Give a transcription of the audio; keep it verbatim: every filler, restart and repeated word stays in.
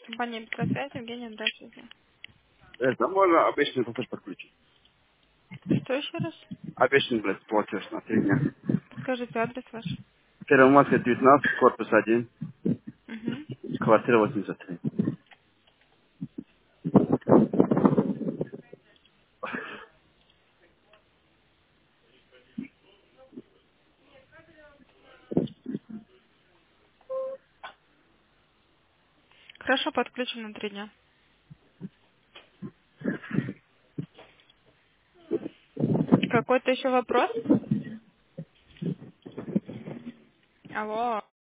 Компания Электросвязь, Евгения, здравствуйте. Это можно обычный платеж подключить. Что еще раз? Обычный, блядь, платеж на три дня. Скажите адрес ваш. Первомайская, девятнадцать, корпус один, Угу. квартира восемьдесят три. Хорошо, подключим на три дня. Какой-то еще вопрос? Алло.